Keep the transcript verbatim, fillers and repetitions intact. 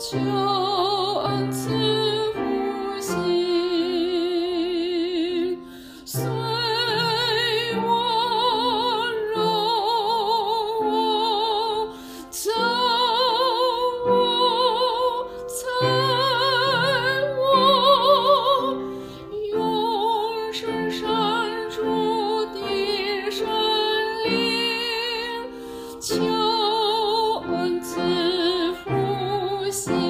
求恩赐福星，随我容我走我踩我，永生山主的神灵，求恩赐福星。